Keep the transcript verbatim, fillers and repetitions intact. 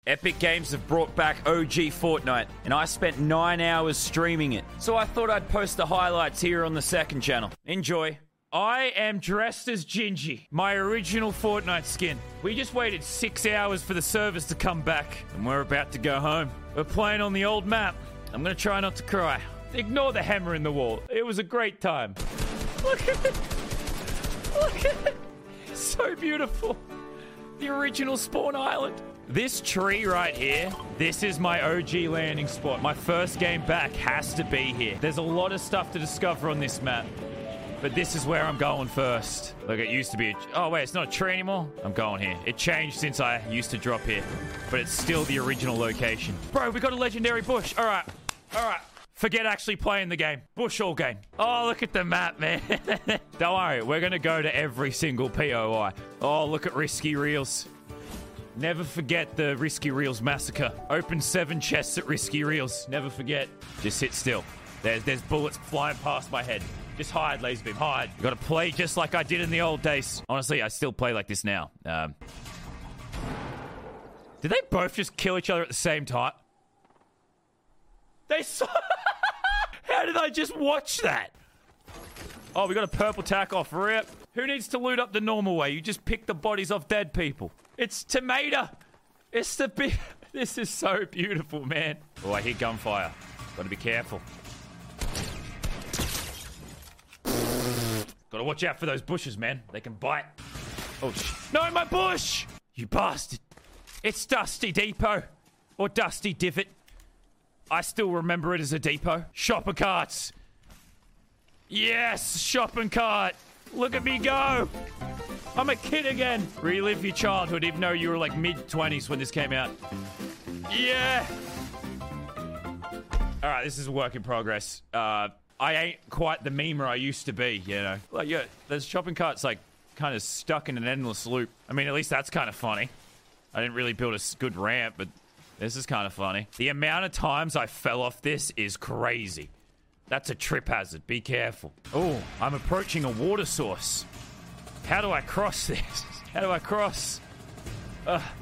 Epic Games have brought back O G Fortnite, and I spent nine hours streaming it. So I thought I'd post the highlights here on the second channel. Enjoy. I am dressed as Gingy, my original Fortnite skin. We just waited six hours for the servers to come back, and we're about to go home. We're playing on the old map. I'm gonna try not to cry. Ignore the hammer in the wall. It was a great time. Look at it. Look at it. So beautiful. The original spawn island. This tree right here, this is my O G landing spot. My first game back has to be here. There's a lot of stuff to discover on this map, but this is where I'm going first. Look, it used to be a... Oh, wait, it's not a tree anymore? I'm going here. It changed since I used to drop here, but it's still the original location. Bro, we got a legendary bush. All right, all right. Forget actually playing the game. Bush all game. Oh, look at the map, man. Don't worry, we're going to go to every single P O I. Oh, look at Risky Reels. Never forget the Risky Reels massacre. Open seven chests at Risky Reels. Never forget. Just sit still. There's, there's bullets flying past my head. Just hide, Laserbeam, hide. You gotta play just like I did in the old days. Honestly, I still play like this now. Um, did they both just kill each other at the same time? They saw... How did I just watch that? Oh, we got a purple tack off. Rip. Who needs to loot up the normal way? You just pick the bodies off dead people. It's tomato. It's the big... This is so beautiful, man. Oh, I hear gunfire. Gotta be careful. Gotta watch out for those bushes, man. They can bite. Oh, sh... No, my bush! You bastard. It's Dusty Depot. Or Dusty Divot. I still remember it as a depot. Shopper carts. Yes, shopping cart. Look at me go. I'm a kid again. Relive your childhood even though you were like mid twenties when this came out. Yeah. All right, this is a work in progress. Uh, I ain't quite the memer I used to be, you know. Like, yeah, there's shopping carts like kind of stuck in an endless loop. I mean, at least that's kind of funny. I didn't really build a good ramp, but this is kind of funny. The amount of times I fell off this is crazy. That's a trip hazard. Be careful. Oh, I'm approaching a water source. How do I cross this? How do I cross? Ugh.